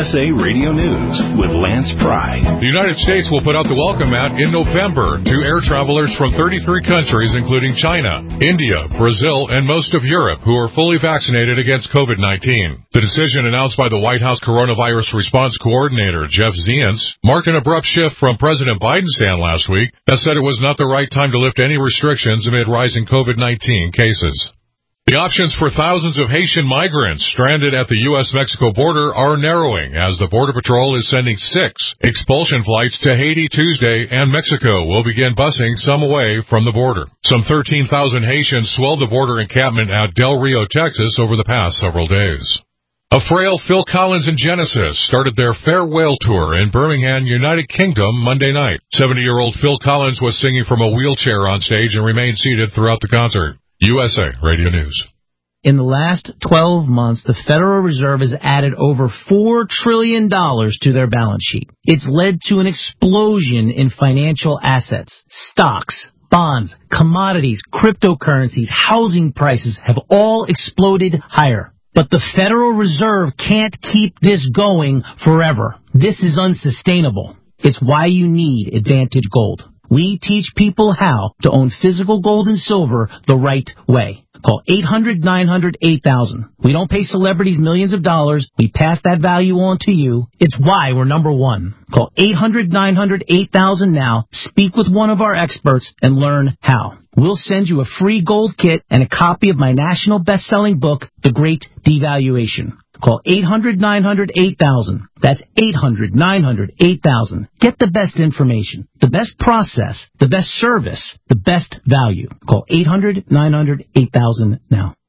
USA Radio News with Lance Pry. The United States will put out the welcome mat in November to air travelers from 33 countries, including China, India, Brazil, and most of Europe, who are fully vaccinated against COVID-19. The decision announced by the White House Coronavirus Response Coordinator, Jeff Zients, marked an abrupt shift from President Biden's stand last week that said it was not the right time to lift any restrictions amid rising COVID-19 cases. The options for thousands of Haitian migrants stranded at the U.S.-Mexico border are narrowing as the Border Patrol is sending 6 expulsion flights to Haiti Tuesday, and Mexico will begin busing some away from the border. Some 13,000 Haitians swelled the border encampment at Del Rio, Texas over the past several days. A frail Phil Collins and Genesis started their farewell tour in Birmingham, United Kingdom, Monday night. 70-year-old Phil Collins was singing from a wheelchair on stage and remained seated throughout the concert. USA Radio News. In the last 12 months, the Federal Reserve has added over $4 trillion to their balance sheet. It's led to an explosion in financial assets. Stocks, bonds, commodities, cryptocurrencies, housing prices have all exploded higher. But the Federal Reserve can't keep this going forever. This is unsustainable. It's why you need Advantage Gold. We teach people how to own physical gold and silver the right way. Call 800-900-8000. We don't pay celebrities millions of dollars. We pass that value on to you. It's why we're number one. Call 800-900-8000 now. Speak with one of our experts and learn how. We'll send you a free gold kit and a copy of my national best-selling book, The Great Devaluation. Call 800-900-8000. That's 800-900-8000. Get the best information, the best process, the best service, the best value. Call 800-900-8000 now.